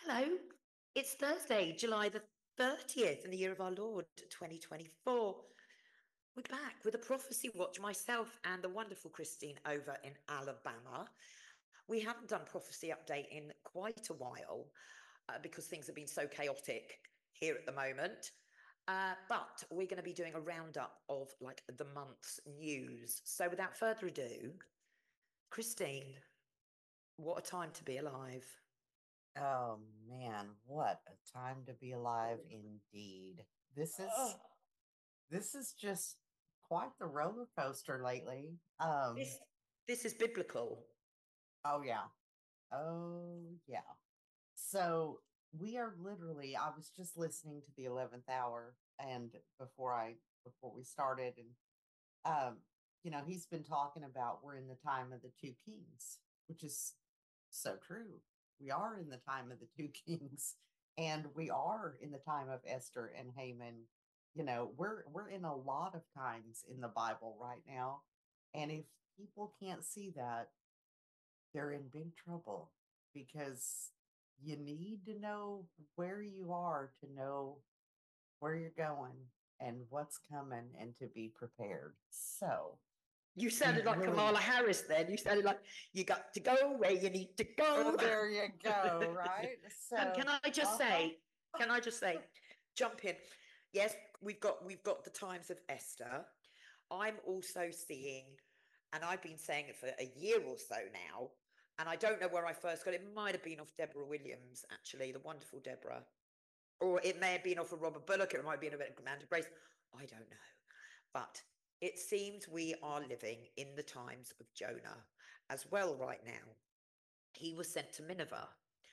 Hello, it's Thursday, July the 30th in the year of our Lord 2024. We're back with a prophecy watch, myself and the wonderful Christine over in Alabama. We haven't done prophecy update in quite a while because things have been so chaotic here at the moment. But we're going to be doing a roundup of like the month's news. So without further ado, Christine, what a time to be alive. Oh man, what a time to be alive indeed. This Oh, is this is just quite the roller coaster lately. this this is biblical. Oh yeah. Oh yeah. So we are literally I was just listening to the 11th hour and before we started and um he's been talking about we're in the time of the two kings, which is so true. We are in the time of the two kings, and we are in the time of Esther and Haman. We're in a lot of times in the Bible right now, and if people can't see that, they're in big trouble because you need to know where you are to know where you're going and what's coming and to be prepared. So, You we sounded like really Kamala Harris then. You sounded like you got to go where you need to oh, go. there you go, right? And So, uh-huh. can I just say, jump in. Yes, we've got the times of Esther. I'm also seeing, and I've been saying it for a year or so now, and I don't know where I first got it. It might have been off Deborah Williams, actually, the wonderful Deborah. Or it may have been off of Robert Bullock, it might have been a bit of Amanda Grace. I don't know. But it seems we are living in the times of Jonah as well right now. He was sent to Nineveh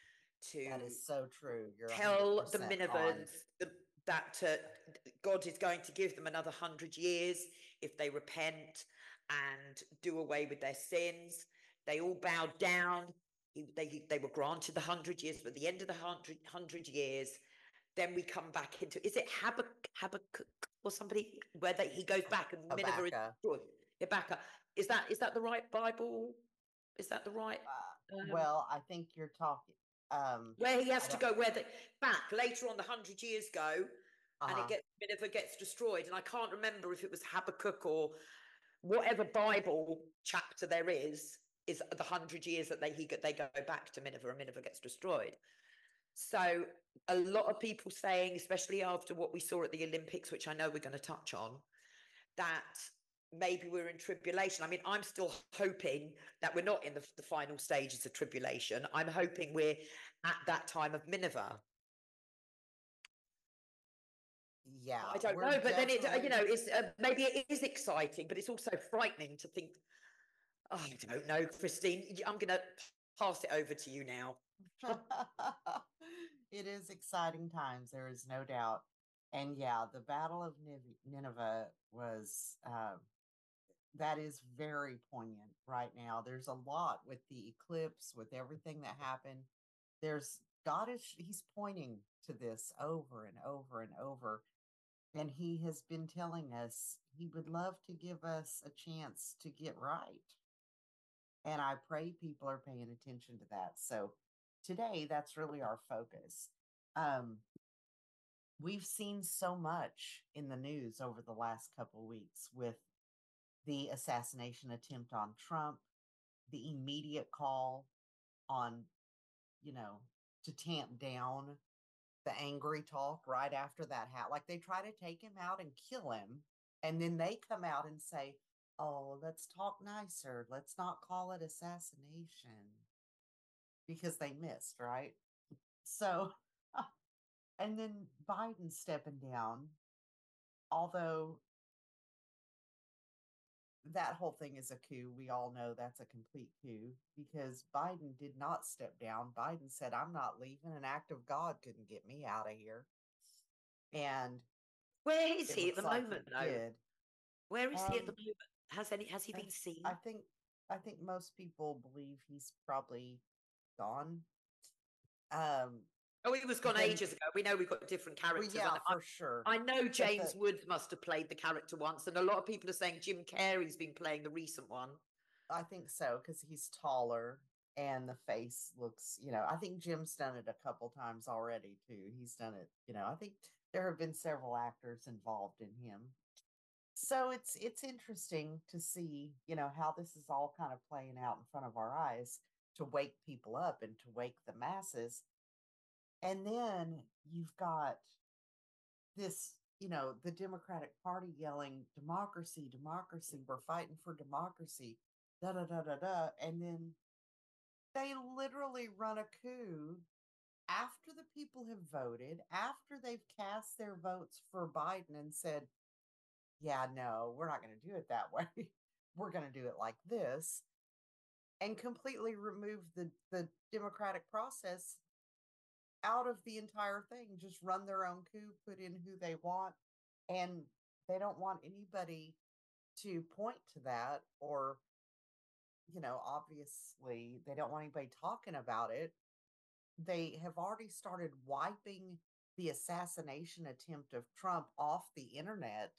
to That is so true. You're tell the 100% on. Ninevehans that God is going to give them another 100 years if they repent and do away with their sins. They all bowed down. They were granted the 100 years, but at the end of the hundred years, then we come back into, is it Habakkuk or somebody where he goes back and Nineveh is Habakkuk. destroyed? Habakkuk. Is that the right Bible? Is that the right Well, I think you're talking. where he has I to don't. go where the back later on the 100 years go, Uh and it huh. gets Nineveh gets destroyed, and I can't remember if it was Habakkuk or whatever Bible chapter there is the 100 years that they go back to Nineveh and Nineveh gets destroyed. So a lot of people saying, especially after what we saw at the Olympics, which I know we're going to touch on, that maybe we're in tribulation. I mean, I'm still hoping that we're not in the final stages of tribulation. I'm hoping we're at that time of Nineveh. Yeah, I don't we're know, but then definitely. it's maybe it is exciting, but it's also frightening to think. Oh, I don't know, Christine. I'm going to pass it over to you now. It is exciting times. There is no doubt. And yeah, the Battle of Nineveh was that is very poignant right now. There's a lot with the eclipse, with everything that happened. There's God is He's pointing to this over and over and over. And He has been telling us He would love to give us a chance to get right. And I pray people are paying attention to that. So today, that's really our focus. Um, we've seen so much in the news over the last couple of weeks with the assassination attempt on Trump, the immediate call on, you know, to tamp down the angry talk right after that like they try to take him out and kill him, and then they come out and say, oh, let's talk nicer, let's not call it assassination, because they missed, right? So and then Biden stepping down, although that whole thing is a coup. We all know that's a complete coup because Biden did not step down. Biden said, I'm not leaving. An act of God couldn't get me out of here. And Where is it he at the looks like moment, it though? did. Where is he at the Um, moment? Has he I, been I seen? think I think most people believe he's probably gone. Um, Oh, he was but gone then, ages ago. We know we've got different well, characters. yeah, for sure. I know But James the Woods must have played the character once, and a lot of people are saying Jim Carrey's been playing the recent one. I think so because he's taller and the face looks, I think Jim's done it a couple times already too. He's done it, I think there have been several actors involved in him. So it's interesting to see, how this is all kind of playing out in front of our eyes to wake people up and to wake the masses. And then you've got this, the Democratic Party yelling, democracy, democracy, we're fighting for democracy, da da da da da. And then they literally run a coup after the people have voted, after they've cast their votes for Biden and said, yeah, no, we're not going to do it that way. We're going to do it like this, and completely remove the democratic process out of the entire thing. Just run their own coup, put in who they want, and they don't want anybody to point to that, or, obviously they don't want anybody talking about it. They have already started wiping the assassination attempt of Trump off the internet.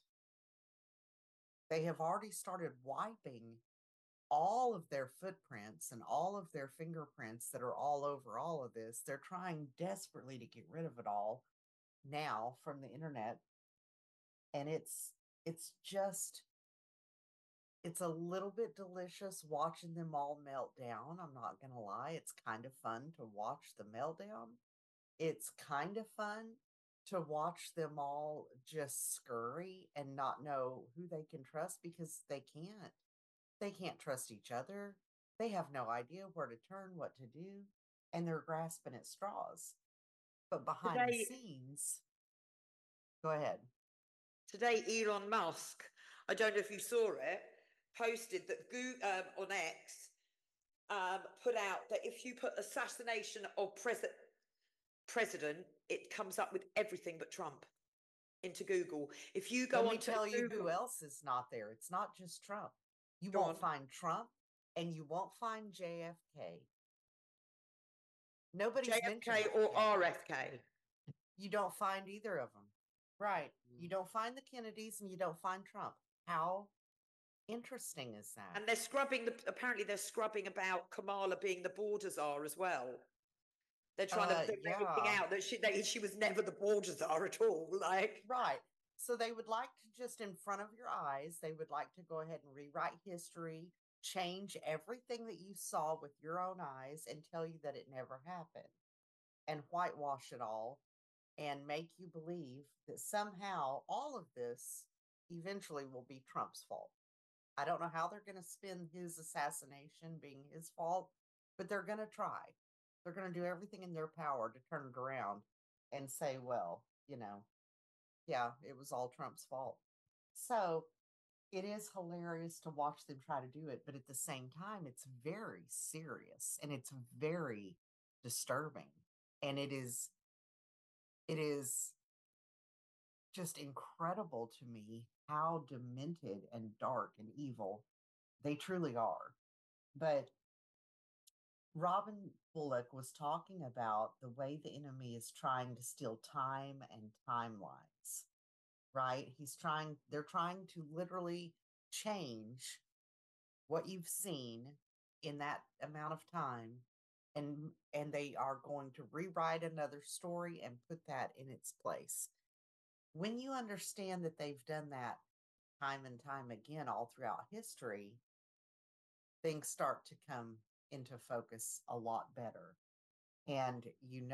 They have already started wiping all of their footprints and all of their fingerprints that are all over all of this. They're trying desperately to get rid of it all now from the internet. And it's just, it's a little bit delicious watching them all melt down. I'm not going to lie. It's kind of fun to watch the meltdown. It's kind of fun to watch them all just scurry and not know who they can trust, because they can't. They can't trust each other. They have no idea where to turn, what to do, and they're grasping at straws. But behind the scenes, go ahead. Today, Elon Musk, I don't know if you saw it, posted that on X put out that if you put assassination of president, it comes up with everything but Trump into Google. If you go Let me on to tell you Google, who else is not there. It's not just Trump. You Go won't on. find Trump, and you won't find JFK. Nobody's mentioned JFK or RFK. You don't find either of them. Right. You don't find the Kennedys, and you don't find Trump. How interesting is that? And apparently they're scrubbing about Kamala being the border czar as well. They're trying to figure everything out, that she was never the border czar at all. Like, right. So they would like to, just in front of your eyes, they would like to go ahead and rewrite history, change everything that you saw with your own eyes, and tell you that it never happened, and whitewash it all, and make you believe that somehow all of this eventually will be Trump's fault. I don't know how they're going to spin his assassination being his fault, but they're going to try. They're going to do everything in their power to turn it around and say, well, yeah, it was all Trump's fault. So it is hilarious to watch them try to do it, but at the same time, it's very serious and it's very disturbing. And it is just incredible to me how demented and dark and evil they truly are. But Robin Bullock was talking about the way the enemy is trying to steal time and timelines, right? They're trying to literally change what you've seen in that amount of time, and they are going to rewrite another story and put that in its place. When you understand that they've done that time and time again all throughout history, things start to come into focus a lot better. And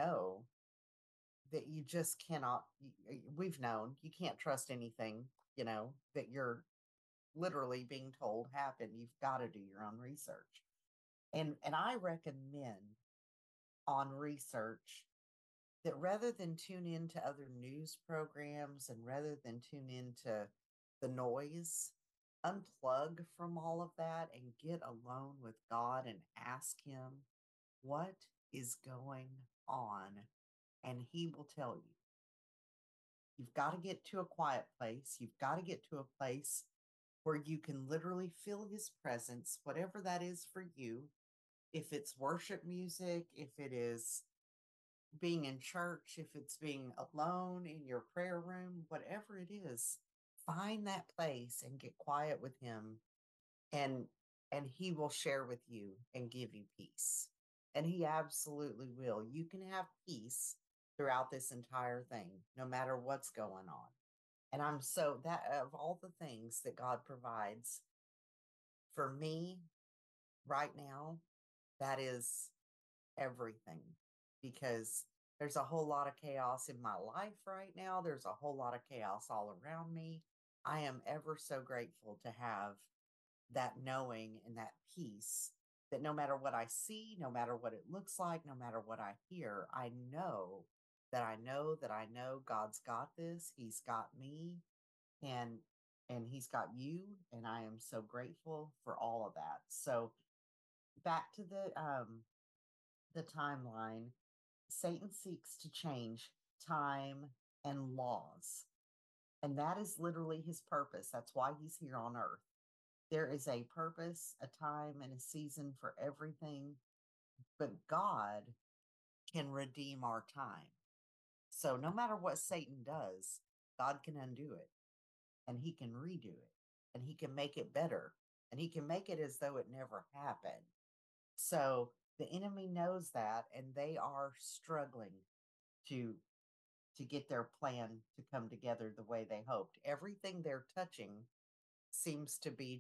that you just cannot, we've known you can't trust anything, that you're literally being told happened. You've got to do your own research. And I recommend on research that rather than tune into other news programs and rather than tune into the noise, unplug from all of that and get alone with God and ask Him what is going on, and He will tell you. You've got to get to a quiet place. You've got to get to a place where you can literally feel His presence, whatever that is for you. If it's worship music, if it is being in church, if it's being alone in your prayer room, whatever it is, find that place and get quiet with Him, and He will share with you and give you peace. And he absolutely will. You can have peace throughout this entire thing, no matter what's going on. And I'm so that of all the things that God provides for me right now, that is everything, because there's a whole lot of chaos in my life right now. There's a whole lot of chaos all around me. I am ever so grateful to have that knowing and that peace that no matter what I see, no matter what it looks like, no matter what I hear, I know that I know that I know God's got this. He's got me, and he's got you, and I am so grateful for all of that. So back to the timeline. Satan seeks to change time and laws. And that is literally his purpose. That's why he's here on earth. There is a purpose, a time, and a season for everything, but God can redeem our time. So no matter what Satan does, God can undo it, and he can redo it, and he can make it better, and he can make it as though it never happened. So the enemy knows that, and they are struggling to get their plan to come together the way they hoped. Everything they're touching seems to be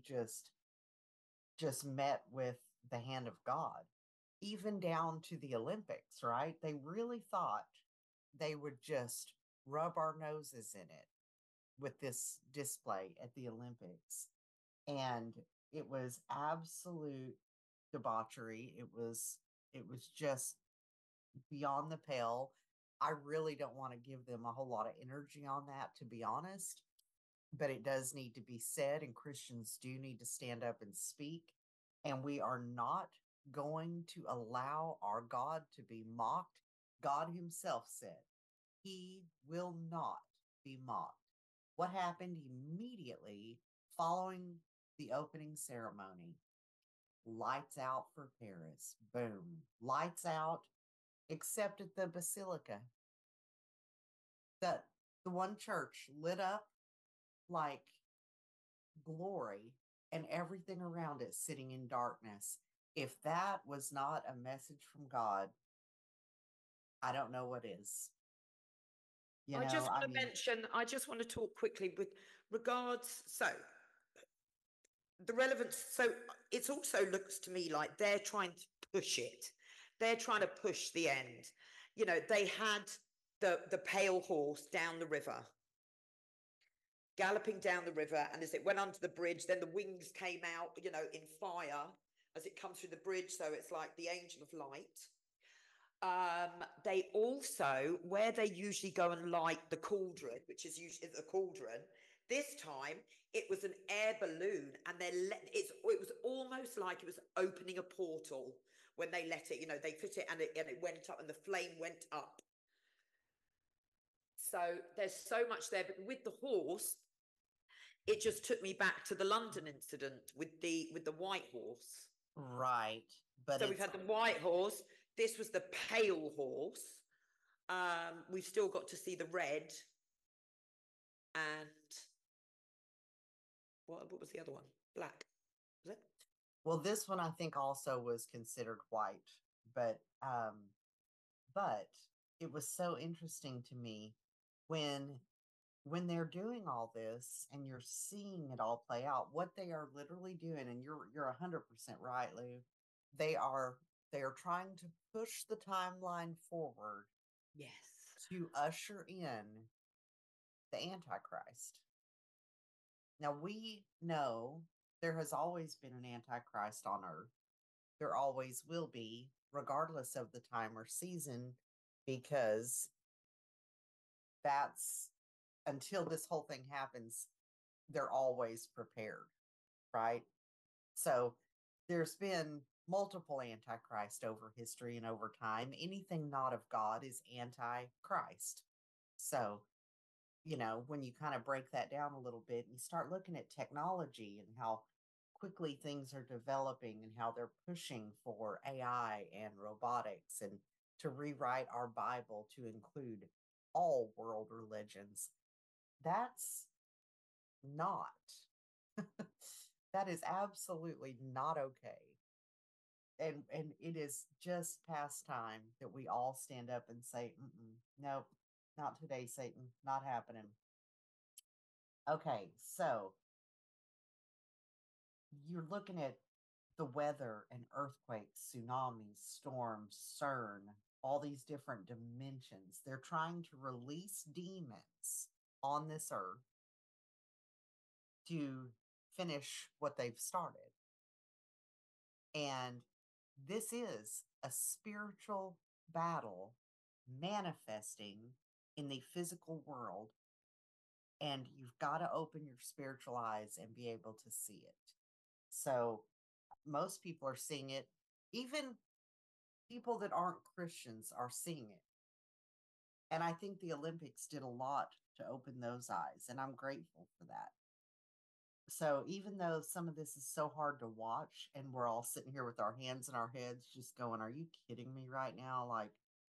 just met with the hand of God, even down to the Olympics, right? They really thought they would just rub our noses in it with this display at the Olympics. And it was absolute debauchery. It was just beyond the pale. I really don't want to give them a whole lot of energy on that, to be honest, but it does need to be said, and Christians do need to stand up and speak. And we are not going to allow our God to be mocked. God himself said he will not be mocked. What happened immediately following the opening ceremony? Lights out for Paris. Boom. Lights out, except at the Basilica. The one church lit up like glory, and everything around it sitting in darkness. If that was not a message from God, I don't know what is. I just I want to mean, mention, I just want to talk quickly with regards. So, the relevance. So, it also looks to me like they're trying to push it. They're trying to push the end. They had the pale horse down the river, galloping down the river, and as it went under the bridge, then the wings came out, in fire as it comes through the bridge. So it's like the angel of light. They also, where they usually go and light the cauldron, which is usually the cauldron, this time it was an air balloon, and it was almost like it was opening a portal when they let it. They fit it, and it went up, and the flame went up. So there's so much there, but with the horse, it just took me back to the London incident with the white horse. right. But So we've had the white horse. This was the pale horse. We've still got to see the red, and what was the other one? Black. Was it? well, this one I think also was considered white, but but it was so interesting to me when they're doing all this and you're seeing it all play out, what they are literally doing, and you're 100% right, Lou. They are trying to push the timeline forward. Yes. To usher in the Antichrist. Now we know there has always been an Antichrist on earth. There always will be, regardless of the time or season, because that's until this whole thing happens, they're always prepared, right? So there's been multiple antichrist over history and over time. Anything not of God is antichrist. So, when you kind of break that down a little bit and you start looking at technology and how quickly things are developing and how they're pushing for AI and robotics and to rewrite our Bible to include all world religions, that's not. That is absolutely not okay. and it is just past time that we all stand up and say, nope, not today, Satan, not happening. Okay, so you're looking at the weather and earthquakes, tsunamis, storms, CERN, all these different dimensions. They're trying to release demons on this earth to finish what they've started. And this is a spiritual battle manifesting in the physical world. And you've got to open your spiritual eyes and be able to see it. So most people are seeing it. Even people that aren't Christians are seeing it. And I think the Olympics did a lot to open those eyes. And I'm grateful for that. So even though some of this is so hard to watch and we're all sitting here with our hands in our heads just going, are you kidding me right now? Like,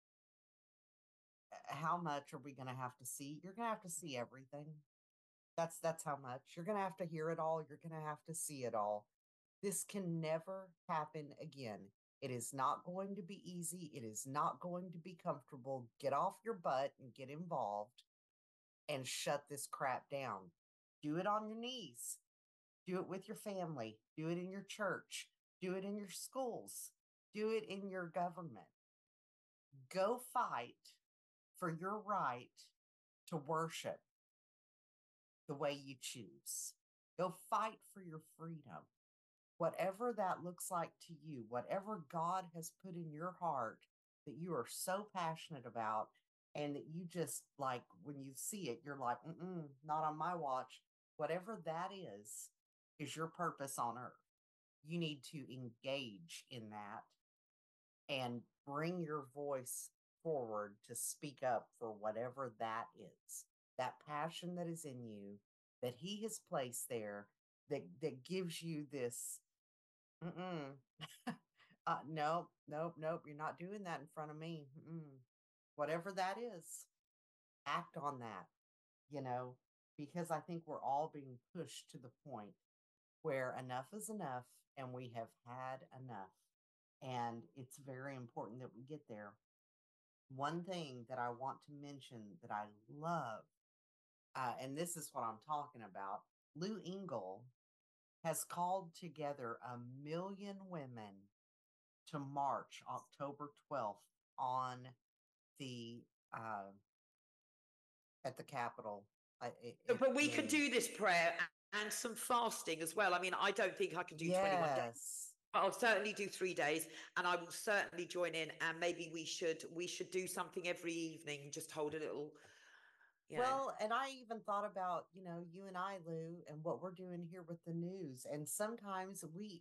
how much are we going to have to see? You're going to have to see everything. That's how much. You're going to have to hear it all. You're going to have to see it all. This can never happen again. It is not going to be easy. It is not going to be comfortable. Get off your butt and get involved and shut this crap down. Do it on your knees. Do it with your family. Do it in your church. Do it in your schools. Do it in your government. Go fight for your right to worship the way you choose. Go fight for your freedom. Whatever that looks like to you, whatever God has put in your heart that you are so passionate about, and that you just like, when you see it, you're like, not on my watch. Whatever that is your purpose on earth. You need to engage in that and bring your voice forward to speak up for whatever that is. That passion that is in you, that He has placed there, that gives you this, nope, you're not doing that in front of me. Whatever that is, act on that, because I think we're all being pushed to the point where enough is enough and we have had enough. And it's very important that we get there. One thing that I want to mention that I love, and this is what I'm talking about, Lou Engle has called together 1 million women to march October 12th on the at the Capitol. But we could do this prayer and some fasting as well. I mean, I don't think I can do 21 days. But I'll certainly do 3 days, and I will certainly join in. And maybe we should do something every evening. Just hold a little. Well, and I even thought about, you and I, Lou, and what we're doing here with the news. And sometimes we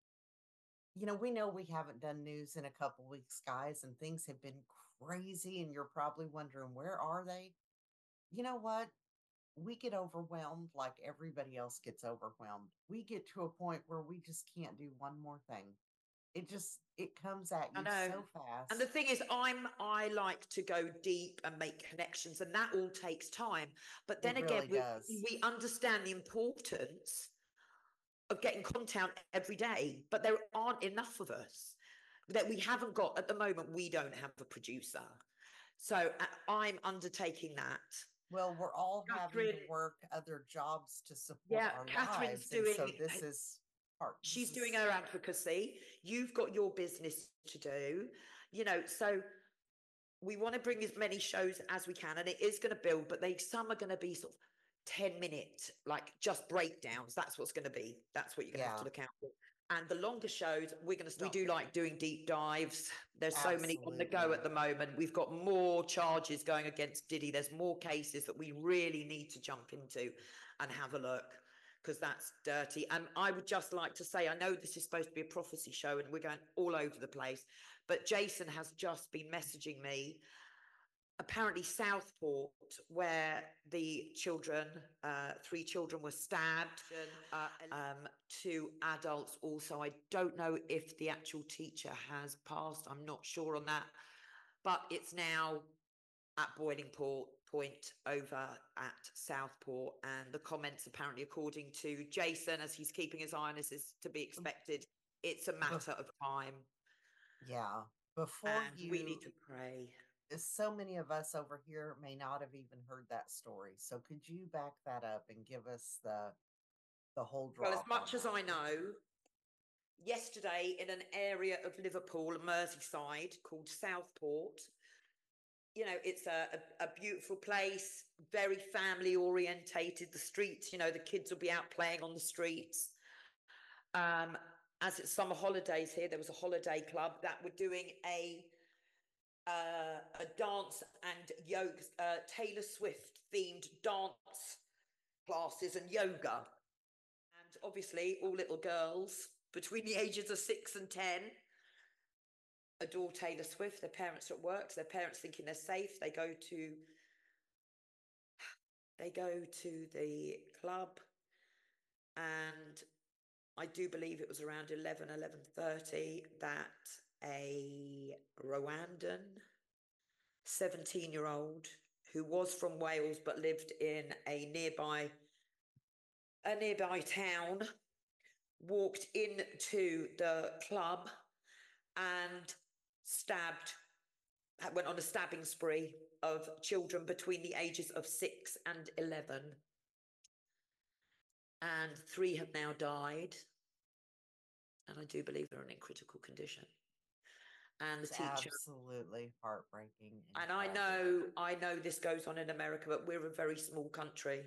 know we haven't done news in a couple weeks, guys, and things have been crazy. And you're probably wondering, where are they? You know what? We get overwhelmed like everybody else gets overwhelmed. We get to a point where we just can't do one more thing. It comes at you so fast. And the thing is, I like to go deep and make connections, and that all takes time. But then again, we understand the importance of getting content every day, but there aren't enough of us. That we haven't got at the moment. We don't have a producer, so I'm undertaking that. Well, we're all having to work other jobs to support our Catherine's lives. So this is part. She's doing her advocacy. You've got your business to do, so we want to bring as many shows as we can, and it is going to build, but some are going to be sort of 10-minute, like just breakdowns. That's what's going to be. That's what you're going to have to look out for. And the longer shows, we do like doing deep dives. There's so many on the go at the moment. We've got more charges going against Diddy. There's more cases that we really need to jump into and have a look, because that's dirty. And I would just like to say, I know this is supposed to be a prophecy show and we're going all over the place, but Jason has just been messaging me. Apparently Southport, where the children, 3 children were stabbed, 2 adults also. I don't know if the actual teacher has passed. I'm not sure on that, but it's now at boiling point over at Southport, and the comments apparently, according to Jason, as he's keeping his eye on this, is to be expected, It's a matter of time, Yeah. Before and we need to pray. so many of us over here may not have even heard that story. So could you back that up and give us the whole Well, as drop on much as that? I know, yesterday in an area of Liverpool, Merseyside, called Southport, you know, it's a beautiful place, very family orientated. The streets, you know, the kids will be out playing on the streets. As it's summer holidays here, there was a holiday club that were doing a dance and yoga, Taylor Swift themed dance classes and yoga. And obviously, all little girls between the ages of 6 and 10 adore Taylor Swift. Their parents are at work, so their parents thinking they're safe. They go to the club, and I do believe it was around 11:30 that a Rwandan 17-year-old who was from Wales but lived in a nearby town walked into the club and went on a stabbing spree of children between the ages of 6 and 11. And 3 have now died. And I do believe they're in critical condition. And the It's teacher, absolutely heartbreaking. and tragic. I know this goes on in America, but we're a very small country.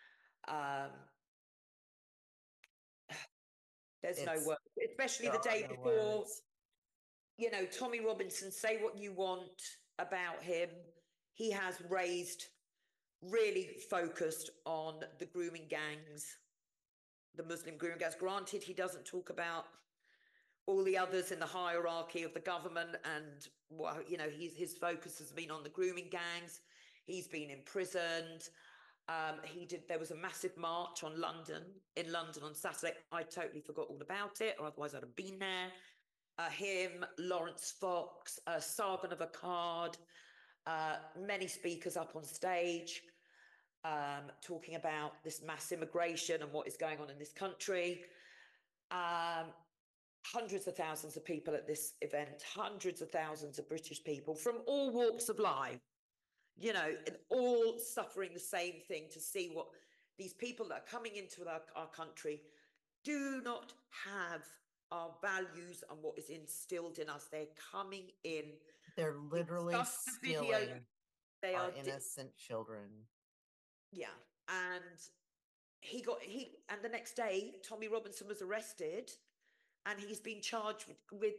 There's no word, especially the day before. Words. You know, Tommy Robinson, say what you want about him. He has really focused on the grooming gangs, the Muslim grooming gangs. Granted, he doesn't talk about all the others in the hierarchy of the government, and well, you know, his focus has been on the grooming gangs. He's been imprisoned. There was a massive march in London on Saturday. I totally forgot all about it, or otherwise I'd have been there. Him, Lawrence Fox, Sargon of Akkad, many speakers up on stage, talking about this mass immigration and what is going on in this country. Hundreds of thousands of people at this event, hundreds of thousands of British people from all walks of life, you know, all suffering the same thing, to see what these people that are coming into our country do not have our values and what is instilled in us. They're coming in. They're literally stealing our innocent children. Yeah. And and the next day, Tommy Robinson was arrested, and he's been charged with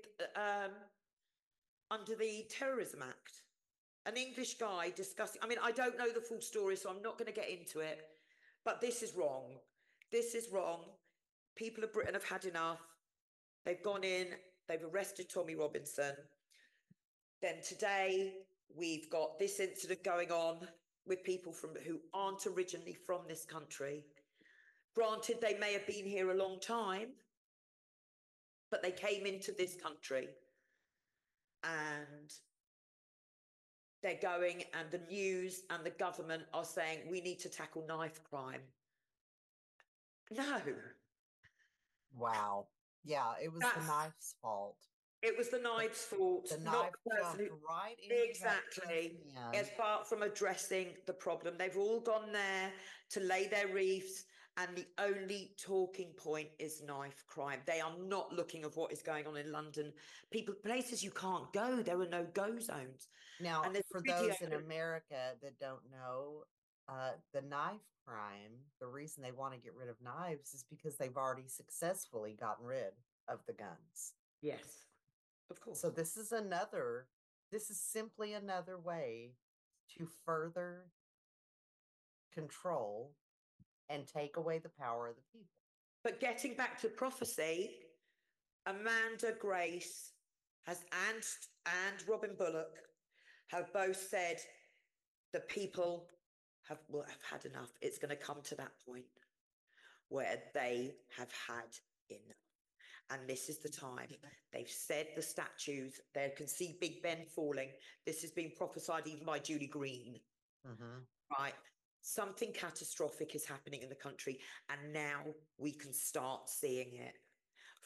under the Terrorism Act. An English guy discussing, I mean, I don't know the full story, so I'm not going to get into it, but this is wrong. This is wrong. People of Britain have had enough. They've gone in, they've arrested Tommy Robinson. Then today, we've got this incident going on with people who aren't originally from this country. Granted, they may have been here a long time, but they came into this country, and they're going, and the news and the government are saying we need to tackle knife crime. No. Wow. Yeah, it was the knife's fault. It was the knife's fault. The knife jumped right into exactly. Apart from addressing the problem, they've all gone there to lay their wreaths, and the only talking point is knife crime. They are not looking at what is going on in London. Places you can't go, there are no go zones. Now, and for those in America that don't know, the knife crime, the reason they want to get rid of knives is because they've already successfully gotten rid of the guns. Yes, of course. So this is simply another way to further control and take away the power of the people. But getting back to prophecy, Amanda Grace and Robin Bullock have both said the people have had enough. It's going to come to that point where they have had enough. And this is the time. They've said the statues, they can see Big Ben falling. This has been prophesied even by Julie Green. Right. Something catastrophic is happening in the country, and now we can start seeing it.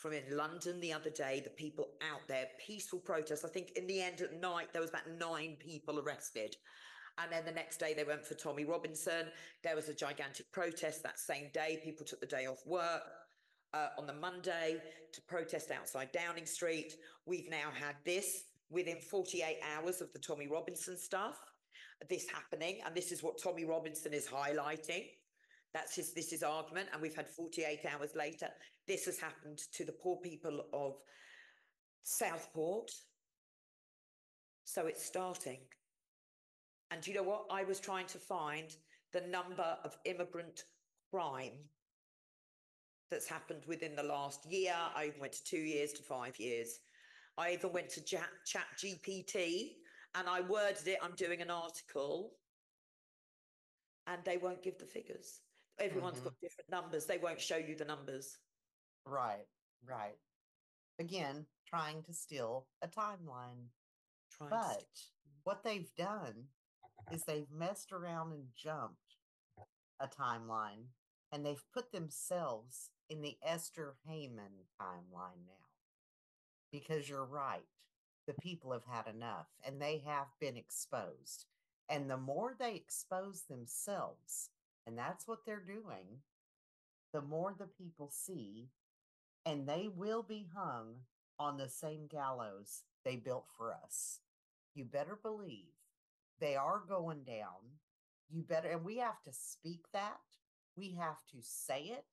from in London the other day, the people out there, peaceful protests. I think in the end at night, there was about 9 people arrested. And then the next day they went for Tommy Robinson. There was a gigantic protest that same day. People took the day off work on the Monday to protest outside Downing Street. We've now had this within 48 hours of the Tommy Robinson stuff, this happening. And this is what Tommy Robinson is highlighting. This is his argument. And we've had 48 hours later. This has happened to the poor people of Southport. So it's starting. And you know what? I was trying to find the number of immigrant crime that's happened within the last year. I even went to 2 years to 5 years. I even went to Chat GPT and I worded it. I'm doing an article and they won't give the figures. Everyone's got different numbers. They won't show you the numbers. Right, right. Again, trying to steal a timeline. But what they've done is they've messed around and jumped a timeline, and they've put themselves in the Esther Heyman timeline now. Because you're right, the people have had enough, and they have been exposed. And the more they expose themselves, and that's what they're doing, the more the people see, and they will be hung on the same gallows they built for us. You better believe they are going down. You better, and we have to speak that. We have to say it.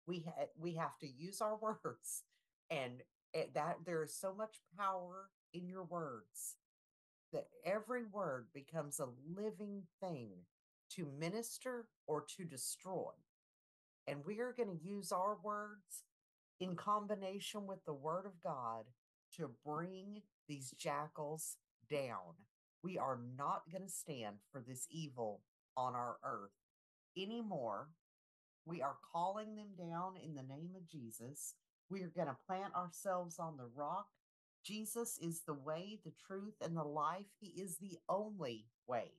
We have to use our words, and that there is so much power in your words that every word becomes a living thing to minister or to destroy. And we are going to use our words in combination with the word of God to bring these jackals down. We are not going to stand for this evil on our earth anymore. We are calling them down in the name of Jesus. We are going to plant ourselves on the rock. Jesus is the way, the truth, and the life. He is the only way.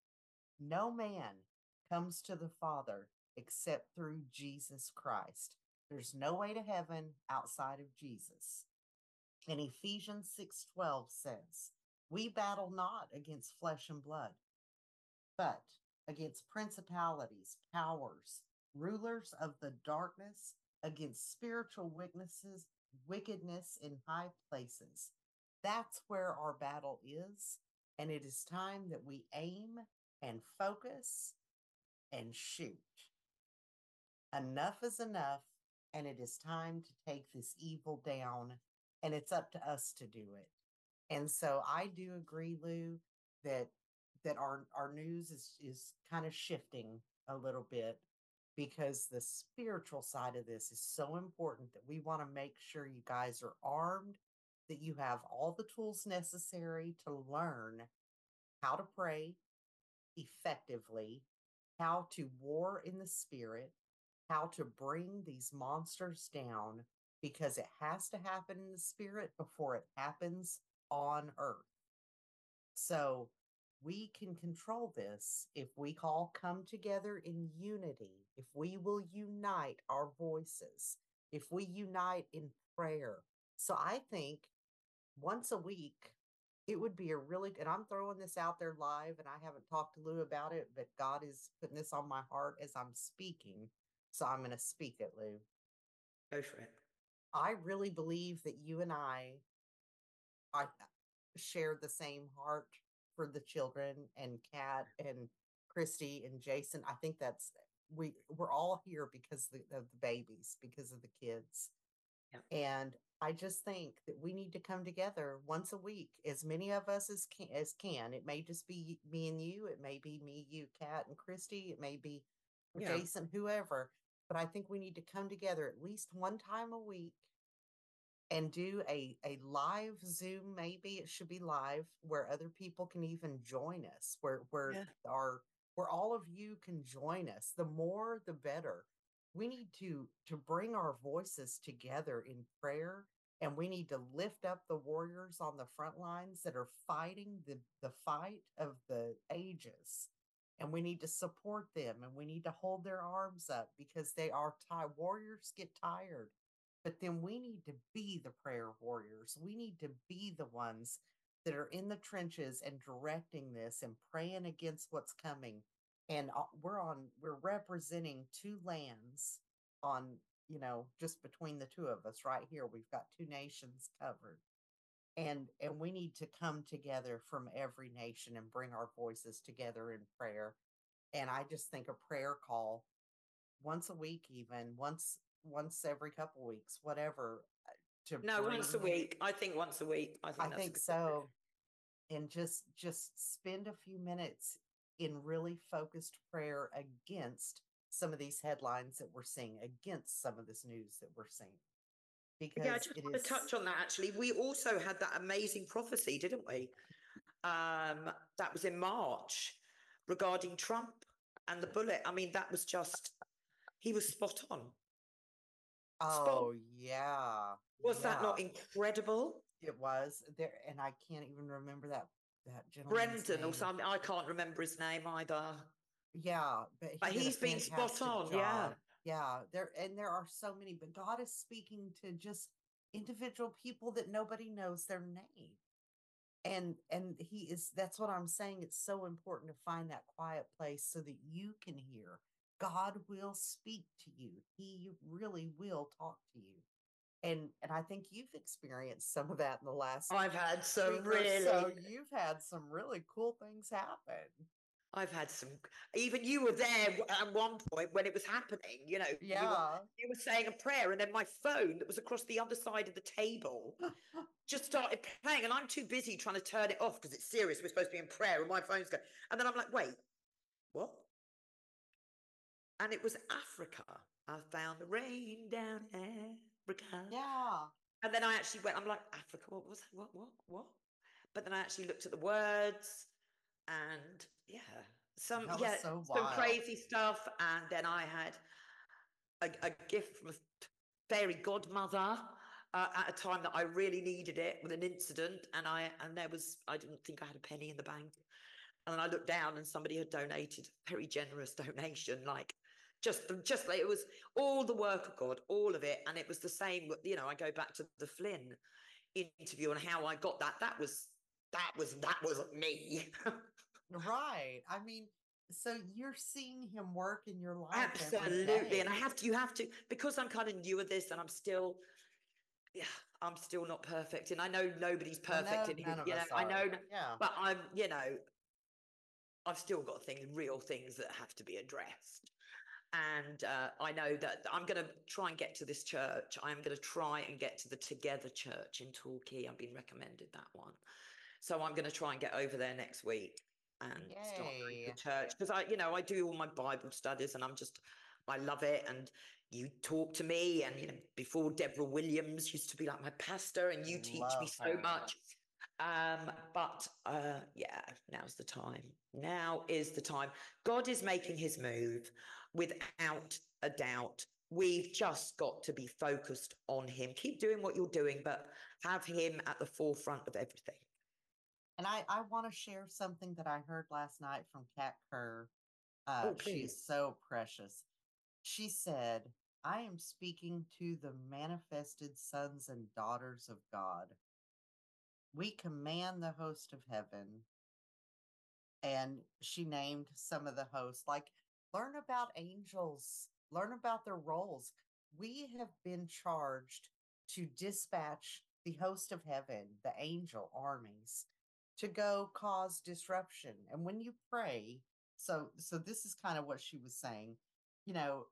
No man comes to the Father except through Jesus Christ. There's no way to heaven outside of Jesus. And Ephesians 6:12 says, we battle not against flesh and blood, but against principalities, powers, rulers of the darkness, against spiritual wickedness in high places. That's where our battle is. And it is time that we aim and focus and shoot. Enough is enough. And it is time to take this evil down. And it's up to us to do it. And so I do agree, Lou, that our news is kind of shifting a little bit, because the spiritual side of this is so important that we want to make sure you guys are armed, that you have all the tools necessary to learn how to pray effectively, how to war in the spirit, how to bring these monsters down, because it has to happen in the spirit before it happens on earth. So we can control this if we all come together in unity, if we will unite our voices, if we unite in prayer. So I think once a week, it would be a really good, and I'm throwing this out there live, and I haven't talked to Lou about it, but God is putting this on my heart as I'm speaking. So I'm going to speak it, Lou. Go for it. I really believe that you and I share the same heart for the children, and Kat and Christy and Jason. I think that's, we're all here because of the babies, because of the kids. Yeah. And I just think that we need to come together once a week, as many of us as can. It may just be me and you. It may be me, you, Kat, and Christy. It may be Jason, whoever. But I think we need to come together at least one time a week and do a live Zoom. Maybe it should be live, where other people can even join us, where all of you can join us. The more, the better. We need to bring our voices together in prayer, and we need to lift up the warriors on the front lines that are fighting the fight of the ages. And we need to support them, and we need to hold their arms up, because they are tired. Warriors get tired. But then we need to be the prayer warriors. We need to be the ones that are in the trenches and directing this and praying against what's coming. And we're representing two lands on, just between the two of us right here. We've got two nations covered. And we need to come together from every nation and bring our voices together in prayer. And I just think a prayer call once a week, even once every couple weeks, whatever, to No, bring, once a week. I think once a week. I I think that's a think good so. And just spend a few minutes in really focused prayer against some of these headlines that we're seeing, against some of this news that we're seeing, Yeah, I because just it want to is. touch on that actually. We also had that amazing prophecy, didn't we? That was in March regarding Trump and the bullet. I mean, that was just, he was spot on. Spot on. Oh yeah, Was that yeah, not incredible? it was there. And I can't even remember that gentleman's Brendan or name. something. I can't remember his name either. Yeah, but But he did a he's been spot fantastic on, yeah. job. Yeah, there are so many, but God is speaking to just individual people that nobody knows their name. And he is, that's what I'm saying. It's so important to find that quiet place so that you can hear. God will speak to you. He really will talk to you. And I think you've experienced some of that in the last I've had some week or so. really, You've had some really cool things happen. I've had some, even you were there at one point when it was happening, Yeah. you were saying a prayer and then my phone that was across the other side of the table just started playing and I'm too busy trying to turn it off because it's serious. We're supposed to be in prayer and my phone's going. And then I'm like, wait, what? And it was Africa. I found the rain down Africa. Yeah. And then I actually went, I'm like, Africa, what was that? What? But then I actually looked at the words and yeah, That was so some wild. crazy stuff. And then I had a gift from a fairy godmother at a time that I really needed it with an incident. And I didn't think I had a penny in the bank. And then I looked down and somebody had donated a very generous donation, like just like it was all the work of God, all of it. And it was the same, I go back to the Flynn interview and how I got that. That wasn't me. Right. I mean, so you're seeing him work in your life every Absolutely. And day. you have to, because I'm kind of new at this and yeah, I'm still not perfect. And I know nobody's Well, perfect no, in his, none of us I are. know, Yeah. but I've still got real things that have to be addressed. And I know that I'm going to try and get to this church. I'm going to try and get to the Together Church in Torquay. I've been recommended that one. So I'm going to try and get over there next week and start going to Yay. church because I do all my Bible studies and I love it. And you talk to me and, before Deborah Williams used to be like my pastor and you teach me Love so her. much. But yeah, now's the time. Now is the time. God is making his move without a doubt. We've just got to be focused on him. Keep doing what you're doing, but have him at the forefront of everything. And I want to share something that I heard last night from Kat Kerr. Oh, She please. is so precious. She said, I am speaking to the manifested sons and daughters of God. We command the host of heaven. And she named some of the hosts, like, learn about angels, learn about their roles. We have been charged to dispatch the host of heaven, the angel armies, to go cause disruption. And when you pray, so this is kind of what she was saying, you know,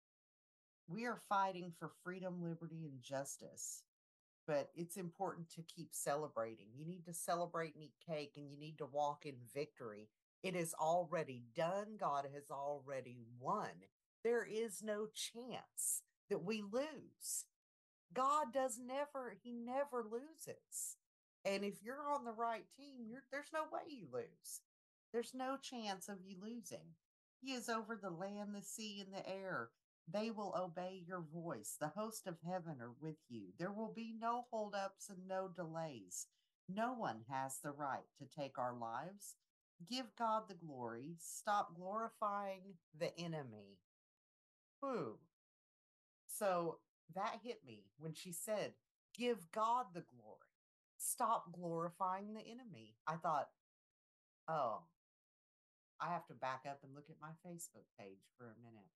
we are fighting for freedom, liberty, and justice. But it's important to keep celebrating. You need to celebrate and eat cake, and you need to walk in victory. It is already done. God has already won. There is no chance that we lose. God he never loses. And if you're on the right team, there's no way you lose. There's no chance of you losing. He is over the land, the sea, and the air. They will obey your voice. The host of heaven are with you. There will be no holdups and no delays. No one has the right to take our lives. Give God the glory. Stop glorifying the enemy. Who? So that hit me when she said, give God the glory. Stop glorifying the enemy. I thought, oh, I have to back up and look at my Facebook page for a minute.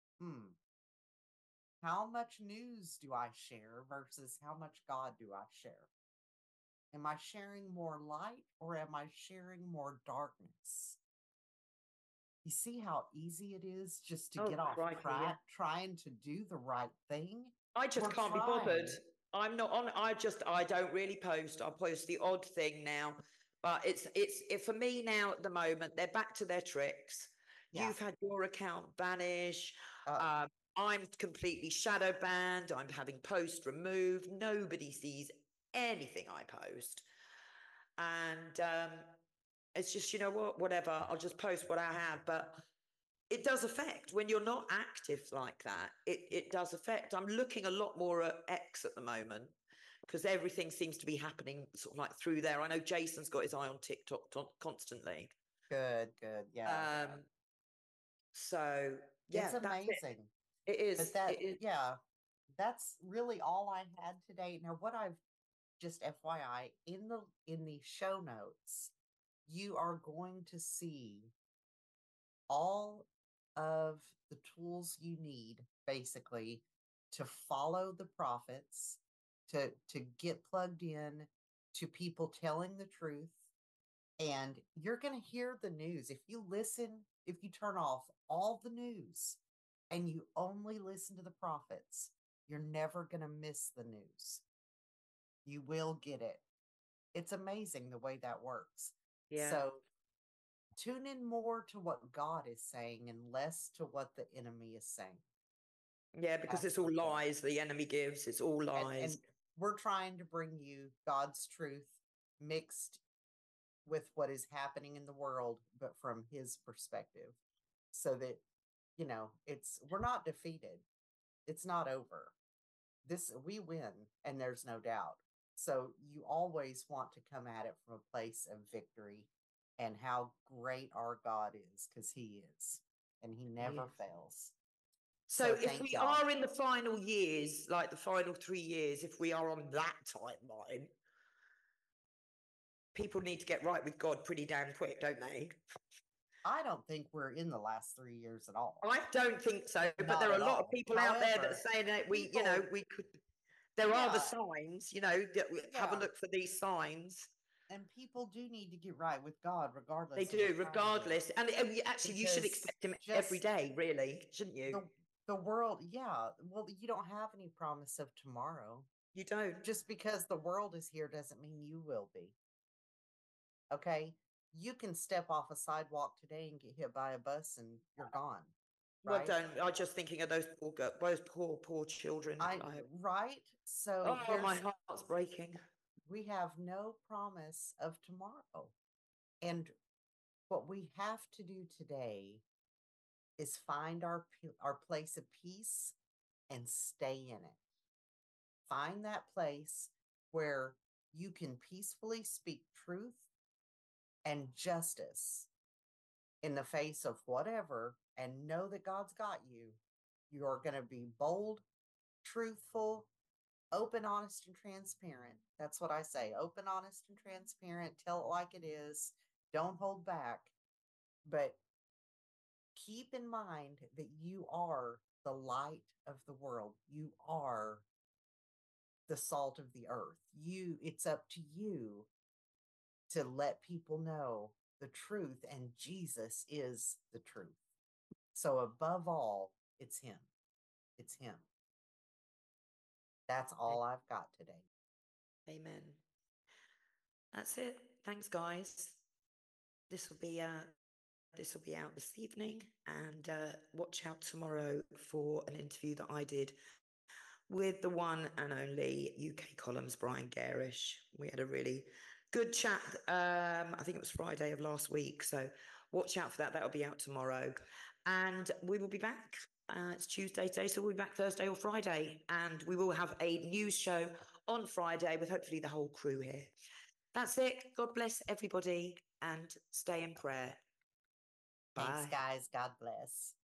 How much news do I share versus how much God do I share? Am I sharing more light or am I sharing more darkness? You see how easy it is just to get off track, trying to do the right thing? I just can't be bothered. I'm not on. I don't really post. I post the odd thing now, but it's for me now at the moment. They're back to their tricks. Yeah. You've had your account vanish. I'm completely shadow banned. I'm having posts removed. Nobody sees anything I post, and it's just, you know what, whatever. I'll just post what I have, but it does affect when you're not active like that. It does affect. I'm looking a lot more at X at the moment because everything seems to be happening sort of like through there. I know Jason's got his eye on TikTok constantly. Good. Yeah. So yeah, it's amazing. It is. But that, yeah, that's really all I had today. Now, what I've just FYI in the show notes, you are going to see all of the tools you need basically to follow the prophets, to get plugged in to people telling the truth. And you're going to hear the news. If you turn off all the news and you only listen to the prophets, you're never going to miss the news. You will get it. It's amazing the way that works. Yeah. So tune in more to what God is saying and less to what the enemy is saying. Yeah, because it's all lies the enemy gives. It's all lies. And we're trying to bring you God's truth mixed with what is happening in the world, but from his perspective, so that, you know, we're not defeated. It's not over. We win, and there's no doubt. So you always want to come at it from a place of victory and how great our God is, because he is, and he never fails. So if we are in the final years, like the final 3 years, if we are on that timeline, people need to get right with God pretty damn quick, don't they? I don't think we're in the last 3 years at all. I don't think so, but there are a lot of people out there that are saying that we could. There are the signs, have a look for these signs. And people do need to get right with God, regardless. They do, regardless. And actually, you should expect him every day, really, shouldn't you? The world, yeah. Well, you don't have any promise of tomorrow. You don't. Just because the world is here doesn't mean you will be. Okay? You can step off a sidewalk today and get hit by a bus and you're gone. Right? Well, I'm just thinking of those poor children. Right? So my heart's breaking. We have no promise of tomorrow. And what we have to do today is find our place of peace and stay in it. Find that place where you can peacefully speak truth and justice in the face of whatever, and know that God's got you. You're going to be bold, truthful, open, honest, and transparent. That's what I say. Open, honest, and transparent. Tell it like it is. Don't hold back. But keep in mind that you are the light of the world. You are the salt of the earth. It's up to you to let people know the truth, and Jesus is the truth. So above all, it's him. It's him. That's all I've got today. Amen. That's it. Thanks, guys. This will be out this evening, and watch out tomorrow for an interview that I did with the one and only UK Columns Brian Garish. We had a really good chat. I think it was Friday of last week. So watch out for that. That'll be out tomorrow. And we will be back. It's Tuesday today, so we'll be back Thursday or Friday. And we will have a news show on Friday with hopefully the whole crew here. That's it. God bless everybody and stay in prayer. Thanks, guys. God bless.